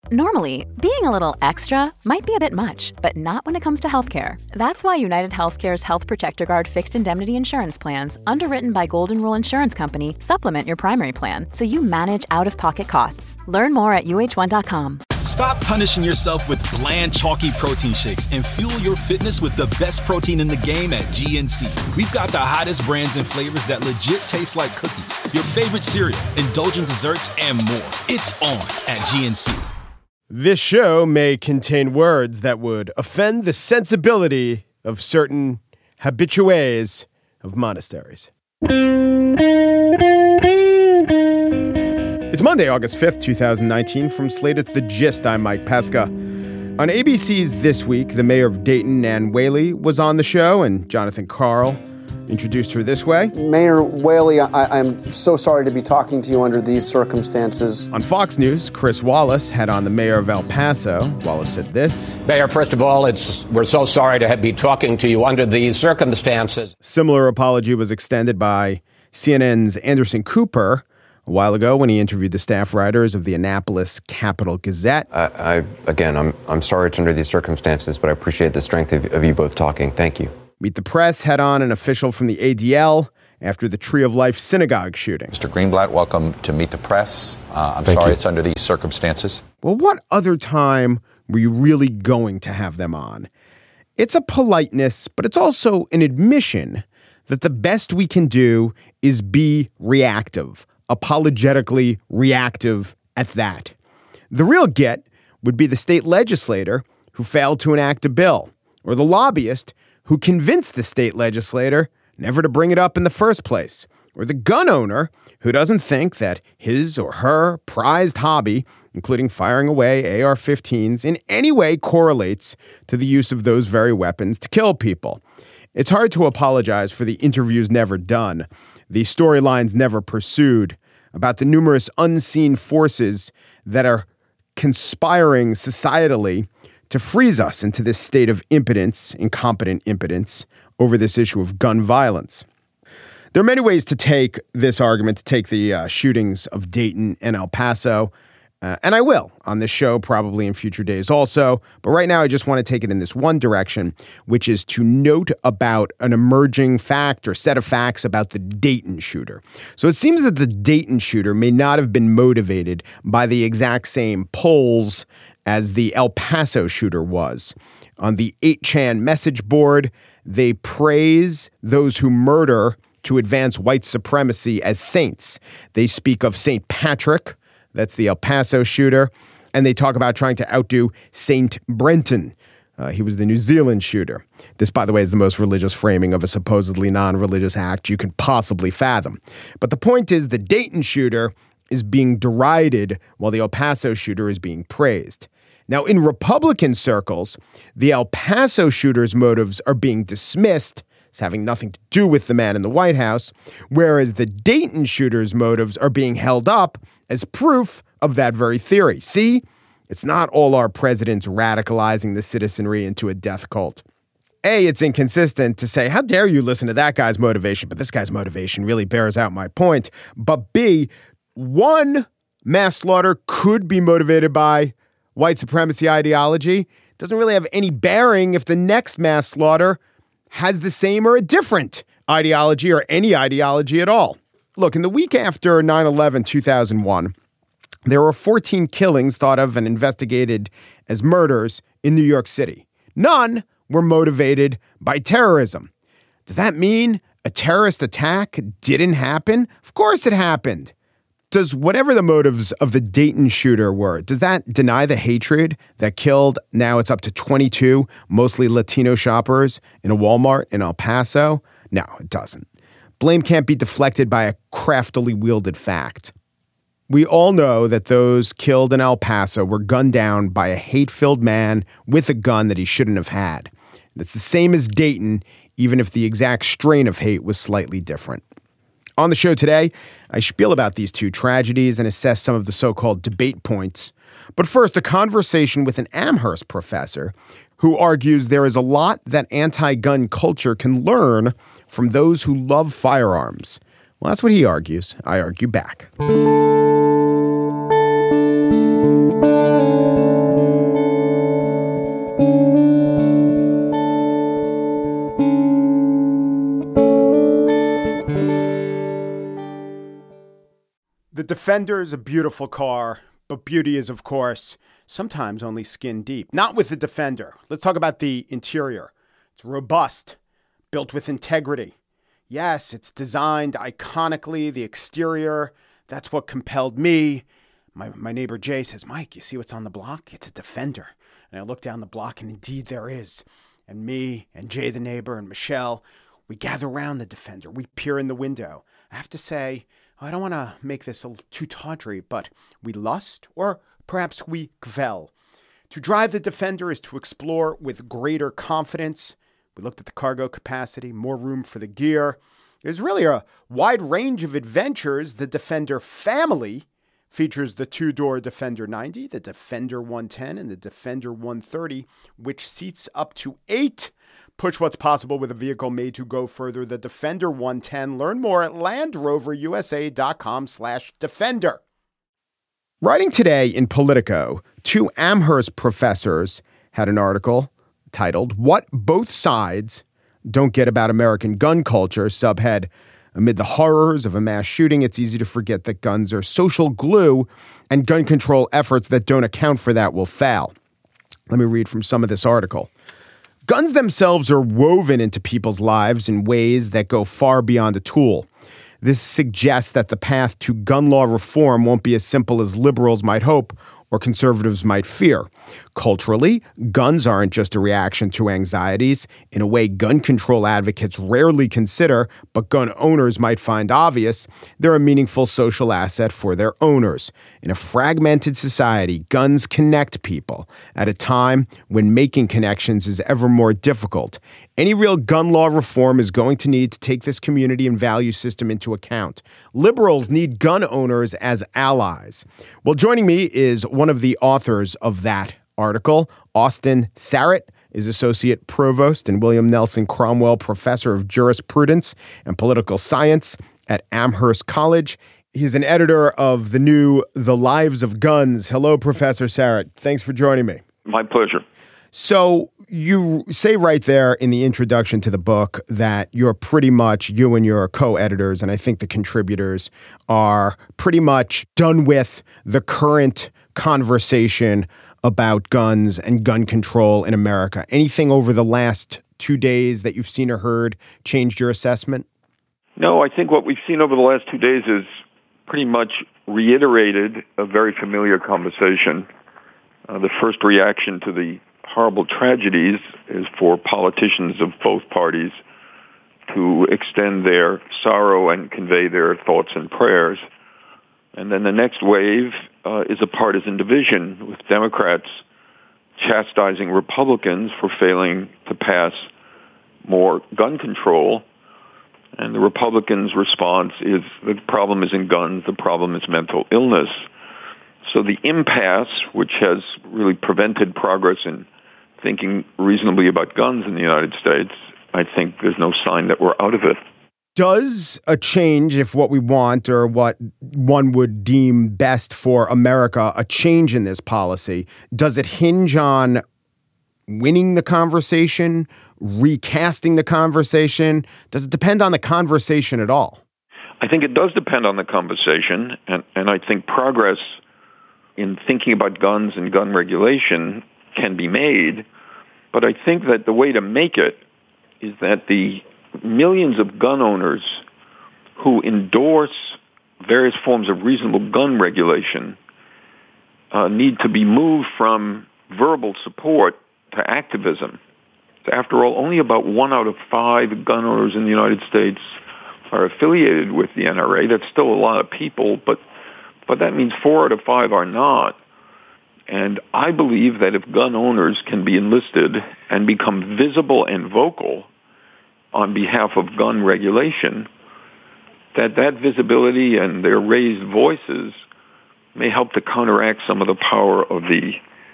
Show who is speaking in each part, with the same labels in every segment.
Speaker 1: Normally, being a little extra might be a bit much, but not when it comes to healthcare. That's why United Healthcare's Health Protector Guard fixed indemnity insurance plans, underwritten by Golden Rule Insurance Company, supplement your primary plan so you manage out-of-pocket costs. Learn more at uh1.com.
Speaker 2: Stop punishing yourself with bland, chalky protein shakes and fuel your fitness with the best protein in the game at GNC. We've got the hottest brands and flavors that legit taste like cookies, your favorite cereal, indulgent desserts, and more. It's on at GNC.
Speaker 3: This show may contain words that would offend the sensibility of certain habitués of monasteries. It's Monday, August 5th, 2019. From Slate, it's The Gist. I'm Mike Pesca. On ABC's This Week, the mayor of Dayton, Nan Whaley, was on the show, and Jonathan Karl introduced her this way.
Speaker 4: Mayor Whaley, I'm so sorry to be talking to you under these circumstances.
Speaker 3: On Fox News, Chris Wallace had on the mayor of El Paso. Wallace said this.
Speaker 5: Mayor, first of all, we're so sorry to be talking to you under these circumstances.
Speaker 3: Similar apology was extended by CNN's Anderson Cooper a while ago when he interviewed the staff writers of the Annapolis Capital Gazette.
Speaker 6: I'm sorry it's under these circumstances, but I appreciate the strength of you both talking. Thank you.
Speaker 3: Meet the Press had on an official from the ADL after the Tree of Life synagogue shooting.
Speaker 7: Mr. Greenblatt, welcome to Meet the Press. I'm sorry it's under these circumstances.
Speaker 3: Well, what other time were you really going to have them on? It's a politeness, but it's also an admission that the best we can do is be reactive, apologetically reactive at that. The real get would be the state legislator who failed to enact a bill, or the lobbyist who convinced the state legislator never to bring it up in the first place, or the gun owner who doesn't think that his or her prized hobby, including firing away AR-15s, in any way correlates to the use of those very weapons to kill people. It's hard to apologize for the interviews never done, the storylines never pursued, about the numerous unseen forces that are conspiring societally to freeze us into this state of impotence, incompetent impotence, over this issue of gun violence. There are many ways to take this argument, to take the shootings of Dayton and El Paso, and I will on this show, probably in future days also. But right now, I just want to take it in this one direction, which is to note about an emerging fact or set of facts about the Dayton shooter. So it seems that the Dayton shooter may not have been motivated by the exact same polls as the El Paso shooter was. On the 8chan message board, they praise those who murder to advance white supremacy as saints. They speak of St. Patrick, that's the El Paso shooter, and they talk about trying to outdo St. Brenton. He was the New Zealand shooter. This, by the way, is the most religious framing of a supposedly non-religious act you can possibly fathom. But the point is the Dayton shooter is being derided while the El Paso shooter is being praised. Now, in Republican circles, the El Paso shooter's motives are being dismissed as having nothing to do with the man in the White House, whereas the Dayton shooter's motives are being held up as proof of that very theory. See, it's not all our presidents radicalizing the citizenry into a death cult. A, it's inconsistent to say, how dare you listen to that guy's motivation, but this guy's motivation really bears out my point. But B, one mass slaughter could be motivated by white supremacy ideology. Doesn't really have any bearing if the next mass slaughter has the same or a different ideology or any ideology at all. Look, in the week after 9/11, 2001, there were 14 killings thought of and investigated as murders in New York City. None were motivated by terrorism. Does that mean a terrorist attack didn't happen? Of course it happened. Does whatever the motives of the Dayton shooter were, does that deny the hatred that killed, now it's up to 22, mostly Latino shoppers in a Walmart in El Paso? No, it doesn't. Blame can't be deflected by a craftily wielded fact. We all know that those killed in El Paso were gunned down by a hate-filled man with a gun that he shouldn't have had. It's the same as Dayton, even if the exact strain of hate was slightly different. On the show today, I spiel about these two tragedies and assess some of the so-called debate points. But first, a conversation with an Amherst professor who argues there is a lot that anti-gun culture can learn from those who love firearms. Well, that's what he argues. I argue back. Defender is a beautiful car, but beauty is, of course, sometimes only skin deep. Not with the Defender. Let's talk about the interior. It's robust, built with integrity. Yes, it's designed iconically. The exterior, that's what compelled me. My neighbor Jay says, Mike, you see what's on the block? It's a Defender. And I look down the block, and indeed there is. And me and Jay, the neighbor, and Michelle, we gather around the Defender. We peer in the window. I have to say, I don't want to make this too tawdry, but we lust, or perhaps we kvel. To drive the Defender is to explore with greater confidence. We looked at the cargo capacity, more room for the gear. There's really a wide range of adventures. The Defender family features the two-door Defender 90, the Defender 110, and the Defender 130, which seats up to 8. Push what's possible with a vehicle made to go further. The Defender 110. Learn more at LandRoverUSA.com/Defender. Writing today in Politico, 2 Amherst professors had an article titled, What Both Sides Don't Get About American Gun Culture, subhead, Amid the horrors of a mass shooting, it's easy to forget that guns are social glue and gun control efforts that don't account for that will fail. Let me read from some of this article. Guns themselves are woven into people's lives in ways that go far beyond a tool. This suggests that the path to gun law reform won't be as simple as liberals might hope or conservatives might fear. Culturally, guns aren't just a reaction to anxieties in a way gun control advocates rarely consider, but gun owners might find obvious. They're a meaningful social asset for their owners. In a fragmented society, guns connect people at a time when making connections is ever more difficult. Any real gun law reform is going to need to take this community and value system into account. Liberals need gun owners as allies. Well, joining me is one of the authors of that article. Austin Sarrett is Associate Provost and William Nelson Cromwell Professor of Jurisprudence and Political Science at Amherst College. He's an editor of the new The Lives of Guns. Hello, Professor Sarrett. Thanks for joining me.
Speaker 8: My pleasure.
Speaker 3: So you say right there in the introduction to the book that you're pretty much, you and your co-editors, and I think the contributors, are pretty much done with the current conversation about guns and gun control in America. Anything over the last 2 days that you've seen or heard changed your assessment?
Speaker 8: No, I think what we've seen over the last 2 days is pretty much reiterated a very familiar conversation. The first reaction to the horrible tragedies is for politicians of both parties to extend their sorrow and convey their thoughts and prayers. And then the next wave is a partisan division, with Democrats chastising Republicans for failing to pass more gun control. And the Republicans' response is the problem isn't guns, the problem is mental illness. So the impasse, which has really prevented progress in thinking reasonably about guns in the United States, I think there's no sign that we're out of it.
Speaker 3: Does a change, if what we want or what one would deem best for America, a change in this policy, does it hinge on winning the conversation, recasting the conversation? Does it depend on the conversation at all?
Speaker 8: I think it does depend on the conversation, and I think progress in thinking about guns and gun regulation can be made, but I think that the way to make it is that the millions of gun owners who endorse various forms of reasonable gun regulation need to be moved from verbal support to activism. After all, only about 1 out of 5 gun owners in the United States are affiliated with the NRA. That's still a lot of people, but that means 4 out of 5 are not. And I believe that if gun owners can be enlisted and become visible and vocal on behalf of gun regulation, that visibility and their raised voices may help to counteract some of the power of the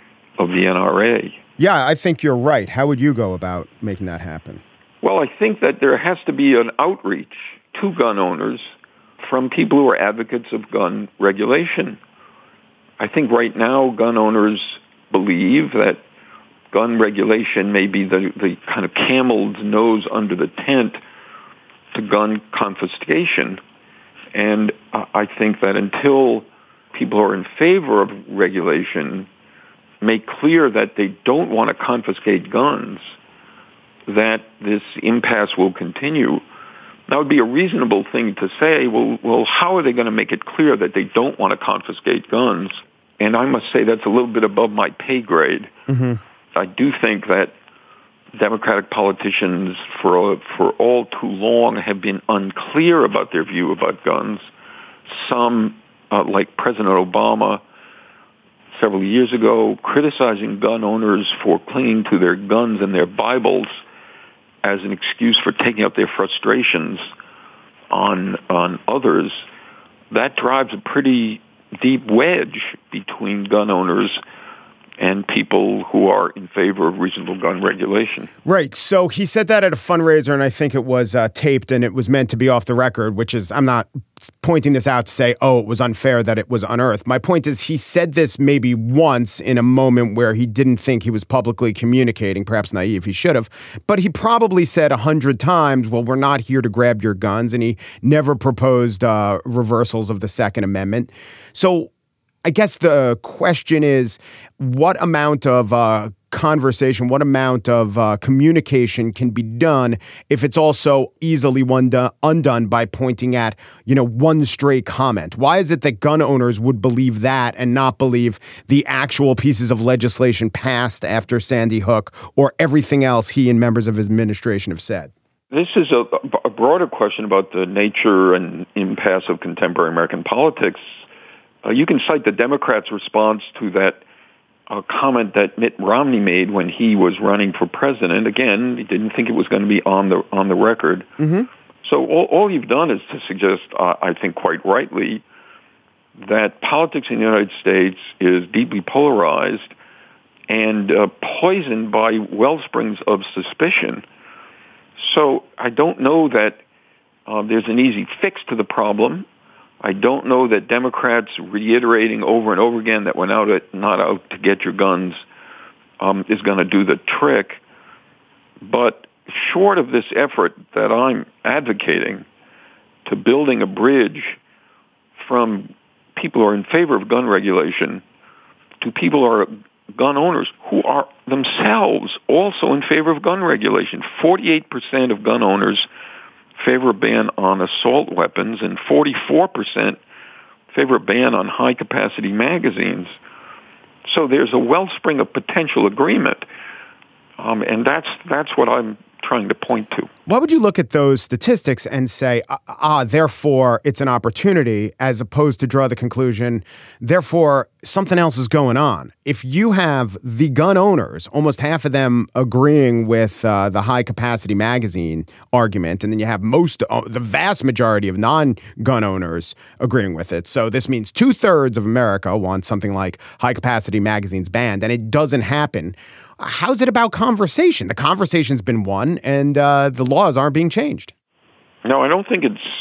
Speaker 8: NRA.
Speaker 3: Yeah, I think you're right. How would you go about making that happen?
Speaker 8: Well, I think that there has to be an outreach to gun owners from people who are advocates of gun regulation. I think right now gun owners believe that gun regulation may be the kind of camel's nose under the tent to gun confiscation. And I think that until people who are in favor of regulation make clear that they don't want to confiscate guns, that this impasse will continue. That would be a reasonable thing to say. Well, how are they going to make it clear that they don't want to confiscate guns? And I must say that's a little bit above my pay grade. Mm-hmm. I do think that Democratic politicians for all too long have been unclear about their view about guns. Some, like President Obama, several years ago, criticizing gun owners for clinging to their guns and their Bibles as an excuse for taking out their frustrations on others. That drives a pretty deep wedge between gun owners and people who are in favor of reasonable gun regulation.
Speaker 3: Right. So he said that at a fundraiser, and I think it was taped, and it was meant to be off the record, which is, I'm not pointing this out to say, oh, it was unfair that it was unearthed. My point is he said this maybe once in a moment where he didn't think he was publicly communicating, perhaps naive, he should have, but he probably said 100 times, well, we're not here to grab your guns, and he never proposed reversals of the Second Amendment. So I guess the question is, what amount of conversation, what amount of communication can be done if it's also easily undone by pointing at, one stray comment? Why is it that gun owners would believe that and not believe the actual pieces of legislation passed after Sandy Hook or everything else he and members of his administration have said?
Speaker 8: This is a broader question about the nature and impasse of contemporary American politics. You can cite the Democrats' response to that comment that Mitt Romney made when he was running for president. Again, he didn't think it was going to be on the record. Mm-hmm. So all you've done is to suggest, I think quite rightly, that politics in the United States is deeply polarized and poisoned by wellsprings of suspicion. So I don't know that there's an easy fix to the problem. I don't know that Democrats reiterating over and over again that we're not out to get your guns is going to do the trick. But short of this effort that I'm advocating to building a bridge from people who are in favor of gun regulation to people who are gun owners who are themselves also in favor of gun regulation. 48% of gun owners favor a ban on assault weapons, and 44% favor a ban on high-capacity magazines. So there's a wellspring of potential agreement, and that's what I'm trying to point to.
Speaker 3: Why would you look at those statistics and say, therefore it's an opportunity, as opposed to draw the conclusion, therefore something else is going on? If you have the gun owners, almost half of them agreeing with the high-capacity magazine argument, and then you have the vast majority of non-gun owners agreeing with it. So this means 2/3 of America wants something like high-capacity magazines banned, and it doesn't happen. How's it about conversation? The conversation's been won, and the laws aren't being changed.
Speaker 8: No, I don't think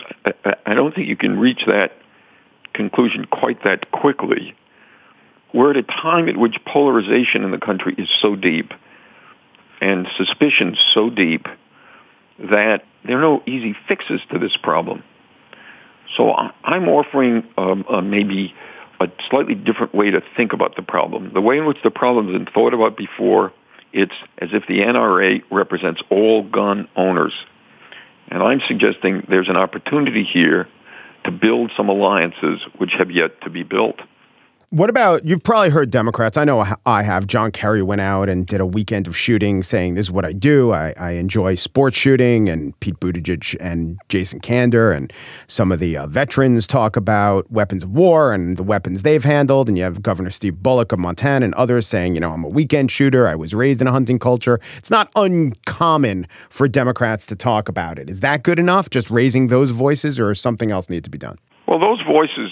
Speaker 8: you can reach that conclusion quite that quickly. We're at a time at which polarization in the country is so deep and suspicion so deep that there are no easy fixes to this problem. So I'm offering maybe a slightly different way to think about the problem. The way in which the problem has been thought about before, it's as if the NRA represents all gun owners. And I'm suggesting there's an opportunity here to build some alliances which have yet to be built.
Speaker 3: What about, you've probably heard Democrats, I know I have, John Kerry went out and did a weekend of shooting saying, this is what I do. I enjoy sports shooting, and Pete Buttigieg and Jason Kander and some of the veterans talk about weapons of war and the weapons they've handled. And you have Governor Steve Bullock of Montana and others saying, I'm a weekend shooter. I was raised in a hunting culture. It's not uncommon for Democrats to talk about it. Is that good enough, just raising those voices, or something else need to be done?
Speaker 8: Well, those voices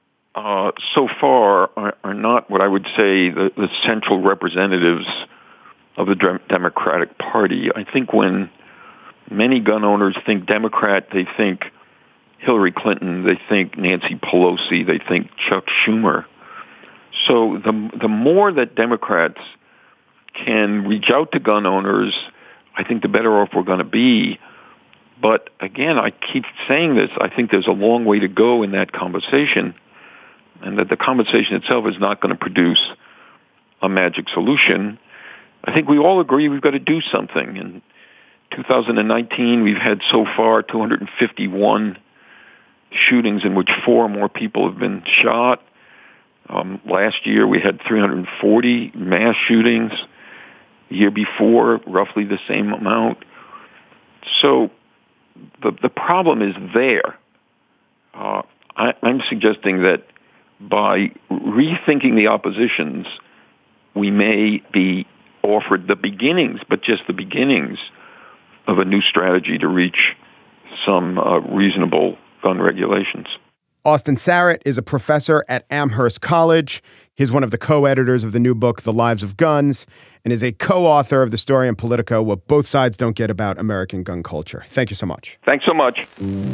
Speaker 8: so far are not what I would say the central representatives of the Democratic Party. I think when many gun owners think Democrat, they think Hillary Clinton, they think Nancy Pelosi, they think Chuck Schumer. So the more that Democrats can reach out to gun owners, I think the better off we're going to be. But again, I keep saying this, I think there's a long way to go in that conversation, and that the conversation itself is not going to produce a magic solution. I think we all agree we've got to do something. In 2019, we've had so far 251 shootings in which 4 or more people have been shot. Last year, we had 340 mass shootings. The year before, roughly the same amount. So the problem is there. I'm suggesting that by rethinking the oppositions, we may be offered the beginnings, but just the beginnings, of a new strategy to reach some reasonable gun regulations.
Speaker 3: Austin Sarrett is a professor at Amherst College. He's one of the co-editors of the new book, The Lives of Guns, and is a co-author of the story in Politico, What Both Sides Don't Get About American Gun Culture. Thank you so much.
Speaker 8: Thanks so much.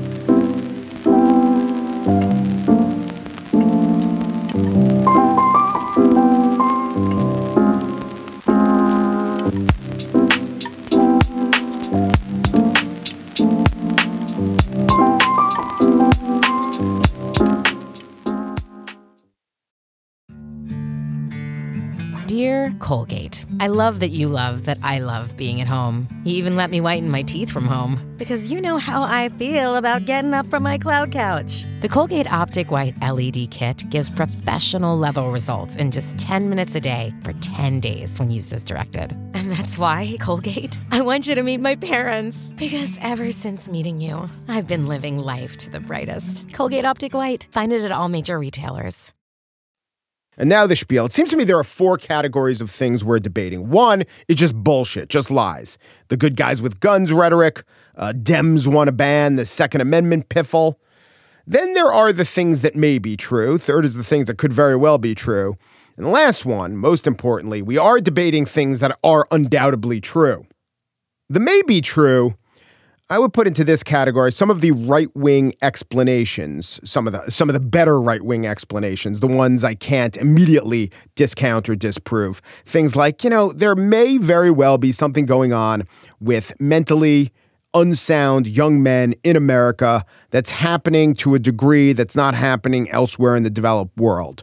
Speaker 9: Dear Colgate, I love that you love that I love being at home. You even let me whiten my teeth from home. Because you know how I feel about getting up from my cloud couch. The Colgate Optic White LED Kit gives professional-level results in just 10 minutes a day for 10 days when used as directed. And that's why, Colgate, I want you to meet my parents. Because ever since meeting you, I've been living life to the brightest. Colgate Optic White. Find it at all major retailers.
Speaker 3: And now the spiel. It seems to me there are 4 categories of things we're debating. One is just bullshit, just lies. The good guys with guns rhetoric, Dems want to ban the Second Amendment piffle. Then there are the things that may be true. Third is the things that could very well be true. And the last one, most importantly, we are debating things that are undoubtedly true. The may be true, I would put into this category some of the right-wing explanations, some of the better right-wing explanations, the ones I can't immediately discount or disprove. Things like, there may very well be something going on with mentally unsound young men in America that's happening to a degree that's not happening elsewhere in the developed world.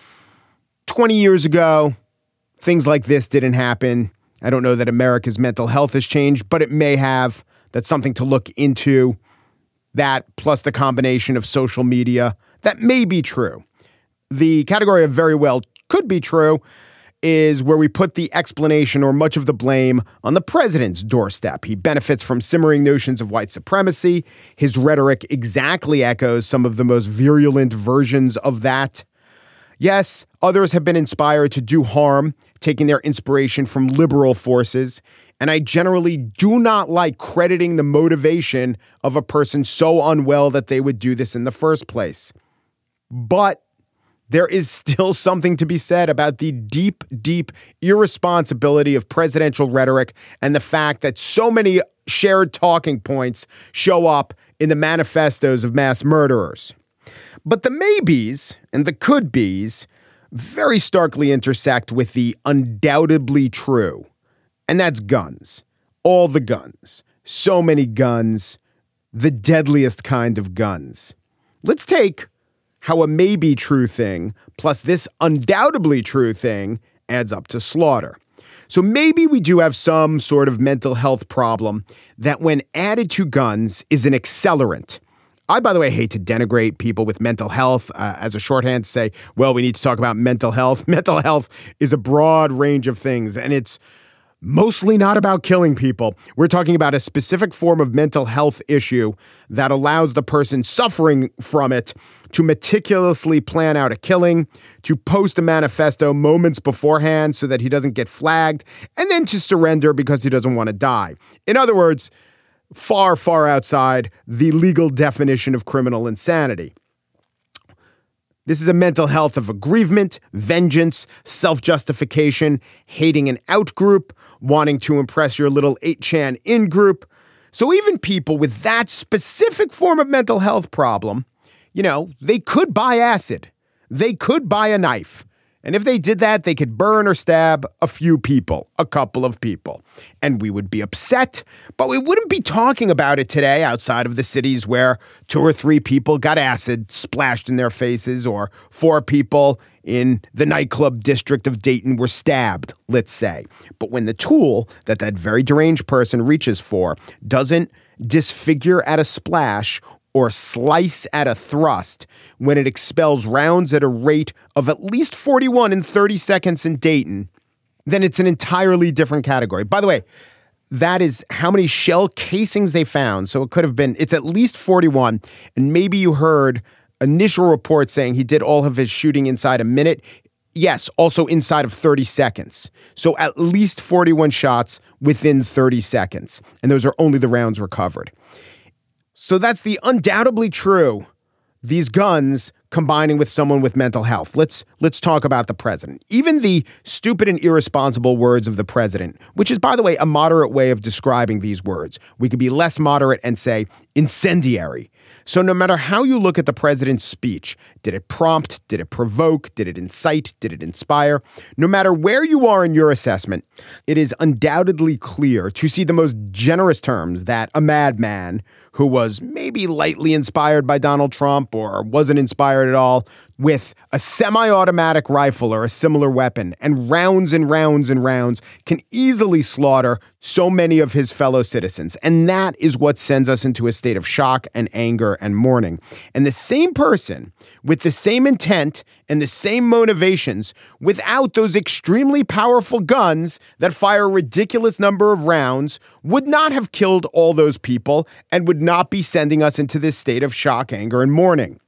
Speaker 3: 20 years ago, things like this didn't happen. I don't know that America's mental health has changed, but it may have. That's something to look into. That plus the combination of social media, that may be true. The category of very well could be true is where we put the explanation or much of the blame on the president's doorstep. He benefits from simmering notions of white supremacy. His rhetoric exactly echoes some of the most virulent versions of that. Yes, others have been inspired to do harm, taking their inspiration from liberal forces. And I generally do not like crediting the motivation of a person so unwell that they would do this in the first place. But there is still something to be said about the deep, deep irresponsibility of presidential rhetoric and the fact that so many shared talking points show up in the manifestos of mass murderers. But the maybes and the could-bes very starkly intersect with the undoubtedly true. And that's guns. All the guns. So many guns. The deadliest kind of guns. Let's take how a maybe true thing plus this undoubtedly true thing adds up to slaughter. So maybe we do have some sort of mental health problem that when added to guns is an accelerant. I, by the way, hate to denigrate people with mental health as a shorthand to say, well, we need to talk about mental health. Mental health is a broad range of things, and it's mostly not about killing people. We're talking about a specific form of mental health issue that allows the person suffering from it to meticulously plan out a killing, to post a manifesto moments beforehand so that he doesn't get flagged, and then to surrender because he doesn't want to die. In other words, far, far outside the legal definition of criminal insanity. This is a mental health of aggrievement, vengeance, self-justification, hating an out-group, wanting to impress your little 8chan in-group. So even people with that specific form of mental health problem, they could buy acid. They could buy a knife. And if they did that, they could burn or stab a few people, a couple of people. And we would be upset, but we wouldn't be talking about it today outside of the cities where 2 or 3 people got acid splashed in their faces, or 4 people in the nightclub district of Dayton were stabbed, let's say. But when the tool that very deranged person reaches for doesn't disfigure at a splash or slice at a thrust, when it expels rounds at a rate of at least 41 in 30 seconds in Dayton, then it's an entirely different category. By the way, that is how many shell casings they found. So it could have been, it's at least 41. And maybe you heard initial reports saying he did all of his shooting inside a minute. Yes, also inside of 30 seconds. So at least 41 shots within 30 seconds. And those are only the rounds recovered. So that's the undoubtedly true. These guns combining with someone with mental health. Let's talk about the president. Even the stupid and irresponsible words of the president, which is, by the way, a moderate way of describing these words. We could be less moderate and say incendiary. So no matter how you look at the president's speech, did it prompt, did it provoke, did it incite, did it inspire? No matter where you are in your assessment, it is undoubtedly clear to see the most generous terms that a madman who was maybe lightly inspired by Donald Trump or wasn't inspired at all, with a semi-automatic rifle or a similar weapon and rounds and rounds and rounds, can easily slaughter so many of his fellow citizens. And that is what sends us into a state of shock and anger and mourning. And the same person with the same intent and the same motivations, without those extremely powerful guns that fire a ridiculous number of rounds, would not have killed all those people and would not be sending us into this state of shock, anger, and mourning.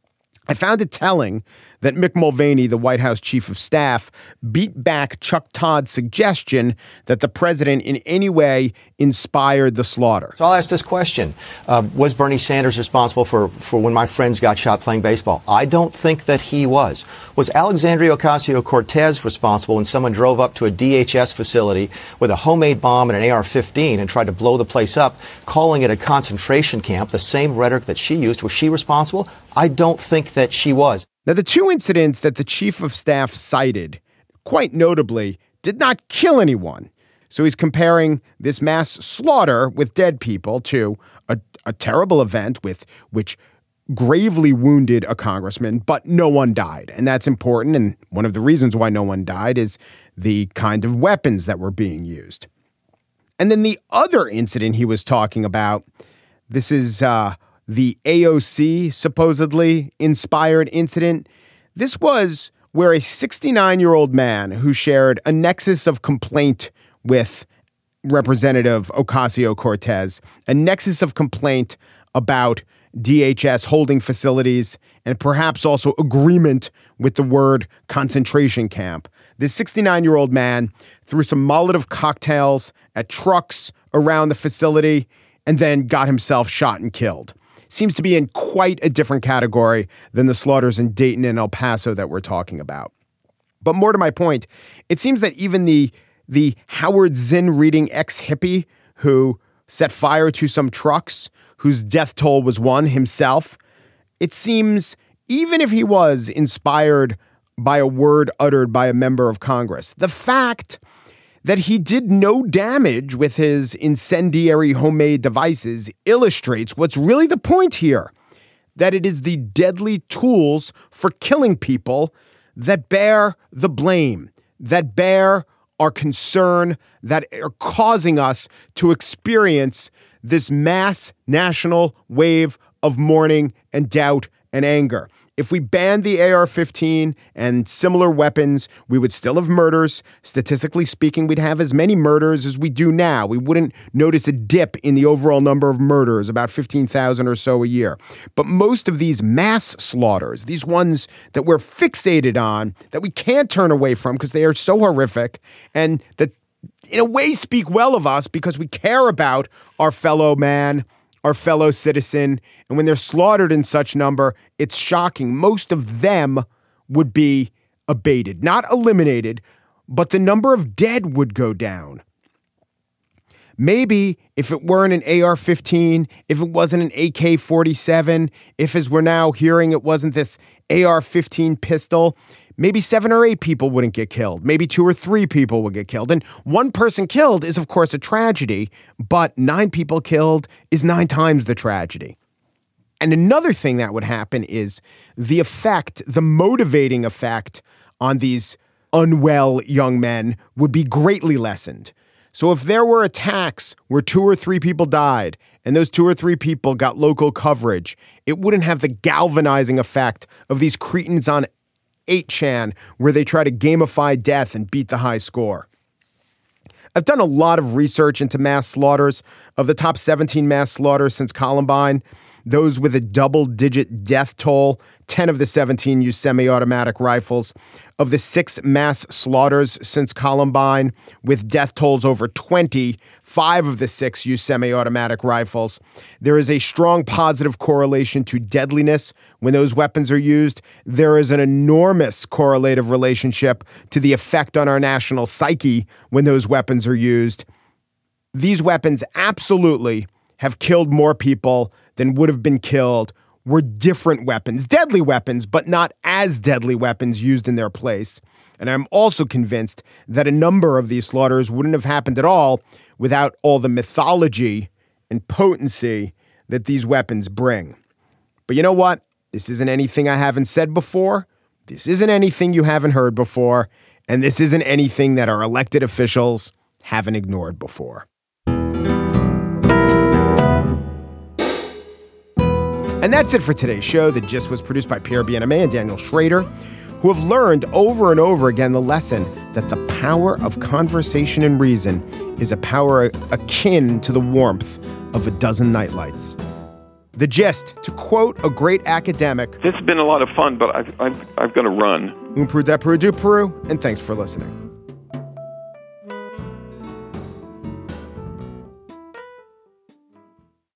Speaker 3: I found it telling that Mick Mulvaney, the White House chief of staff, beat back Chuck Todd's suggestion that the president in any way inspired the slaughter.
Speaker 10: So I'll ask this question. Was Bernie Sanders responsible for when my friends got shot playing baseball? I don't think that he was. Was Alexandria Ocasio-Cortez responsible when someone drove up to a DHS facility with a homemade bomb and an AR-15 and tried to blow the place up, calling it a concentration camp, the same rhetoric that she used? Was she responsible? I don't think that she was.
Speaker 3: Now, the 2 incidents that the chief of staff cited, quite notably, did not kill anyone. So he's comparing this mass slaughter with dead people to a terrible event with which gravely wounded a congressman, but no one died. And that's important. And one of the reasons why no one died is the kind of weapons that were being used. And then the other incident he was talking about, this is the AOC supposedly inspired incident. This was where a 69-year-old man who shared a nexus of complaint with Representative Ocasio-Cortez, a nexus of complaint about DHS holding facilities, and perhaps also agreement with the word concentration camp. This 69-year-old man threw some Molotov cocktails at trucks around the facility and then got himself shot and killed. Seems to be in quite a different category than the slaughters in Dayton and El Paso that we're talking about. But more to my point, it seems that even the Howard Zinn reading ex-hippie who set fire to some trucks, whose death toll was 1 himself, it seems even if he was inspired by a word uttered by a member of Congress, the fact that he did no damage with his incendiary homemade devices illustrates what's really the point here, that it is the deadly tools for killing people that bear the blame, that bear our concern, that are causing us to experience this mass national wave of mourning and doubt and anger. If we banned the AR-15 and similar weapons, we would still have murders. Statistically speaking, we'd have as many murders as we do now. We wouldn't notice a dip in the overall number of murders, about 15,000 or so a year. But most of these mass slaughters, these ones that we're fixated on, that we can't turn away from because they are so horrific and that in a way speak well of us because we care about our fellow man, our fellow citizen. And when they're slaughtered in such number, it's shocking. Most of them would be abated, not eliminated, but the number of dead would go down. Maybe if it weren't an AR-15, if it wasn't an AK-47, if, as we're now hearing, it wasn't this AR-15 pistol, maybe 7 or 8 people wouldn't get killed. Maybe 2 or 3 people would get killed. And 1 person killed is, of course, a tragedy, but 9 people killed is 9 times the tragedy. And another thing that would happen is the effect, the motivating effect on these unwell young men would be greatly lessened. So if there were attacks where 2 or 3 people died and those 2 or 3 people got local coverage, it wouldn't have the galvanizing effect of these cretins on 8chan where they try to gamify death and beat the high score. I've done a lot of research into mass slaughters. Of the top 17 mass slaughters since Columbine, those with a double-digit death toll, 10 of the 17 use semi-automatic rifles. Of the 6 mass slaughters since Columbine, with death tolls over 20, 5 of the 6 use semi-automatic rifles. There is a strong positive correlation to deadliness when those weapons are used. There is an enormous correlative relationship to the effect on our national psyche when those weapons are used. These weapons absolutely have killed more people than would have been killed were different weapons, deadly weapons, but not as deadly weapons used in their place. And I'm also convinced that a number of these slaughters wouldn't have happened at all without all the mythology and potency that these weapons bring. But you know what? This isn't anything I haven't said before. This isn't anything you haven't heard before. And this isn't anything that our elected officials haven't ignored before. And that's it for today's show. The Gist was produced by Pierre Bienaimé and Daniel Schrader, who have learned over and over again the lesson that the power of conversation and reason is a power akin to the warmth of a dozen nightlights. The Gist, to quote a great academic,
Speaker 8: "This has been a lot of fun, but I've got to run."
Speaker 3: Un Peru de Peru du Peru, and thanks for listening.